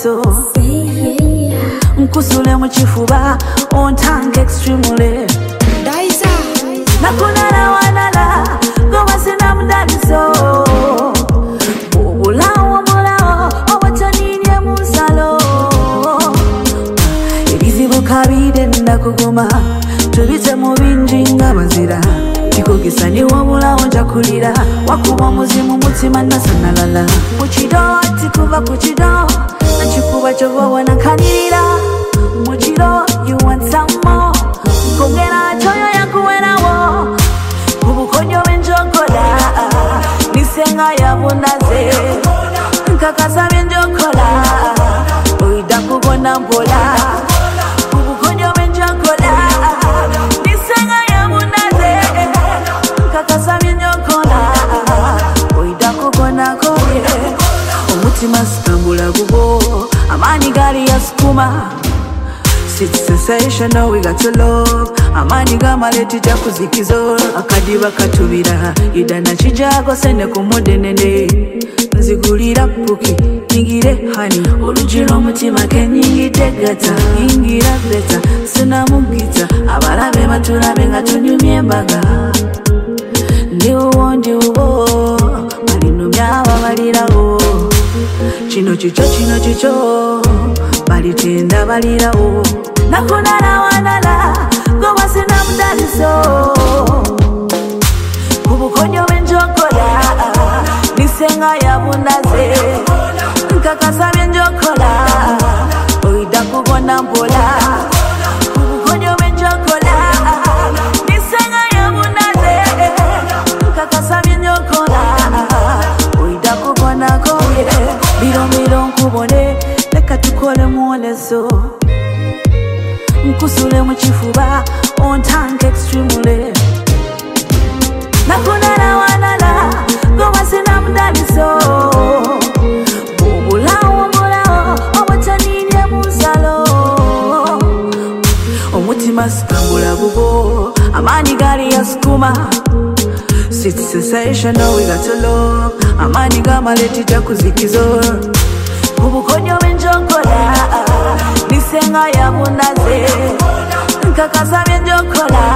leso nkusule mu kifuba ontange extremely Daisa nakunala wanala goba sina mudaliso bulawo obatanine musalo ebizibu kabide ndakuguma tubite mu bingi nga bazira kikugisa ni wabulawo njakulira wakuba muzimu mutima nasanalala mukido tikuba kukido nakikuba kyoba nakanirira mukido you want some more kongera choyo yakuwerawo ubukonyo benjokola nisenga yabunaze nkakasa benjokola oida kubona mbola ubukonyo benjokola nisenga yabunaze nkakasa benjokola oida kubona koye omutima sikambula gubo amani gali yasukuma it's sensational, we got to love. Amani gama leti jakuzikizo akadiba katubira idana chijago sene kumudenene nzigulira puki ningire hani olujiro mutima kenyingite gata ingira beta sina mugita abalabe batulabe nga tunyumye embaga ndiwo balino byaba balirawo chino chicho balitenda balirawo nakunala wanala goba sina mudaliso ubukonyo benjokola nisenga yabunaze nkakasa benjokola oida kubona mbola ubukonyo benjokola nisenga yabunaze nkakasa benjokola oida kubona koye biro nkubone leka tukole muoleso nkusule mu kifuba ontange extremely nakunala wanala goba sina mudaliso bulawo obatanine musalo omutima sikambula bubo amani gali yasukuma it's sensational, we got to love amani gama leti jakuzikizo ubukonyo benjokola nisenga yabunaze nkakasa benjokola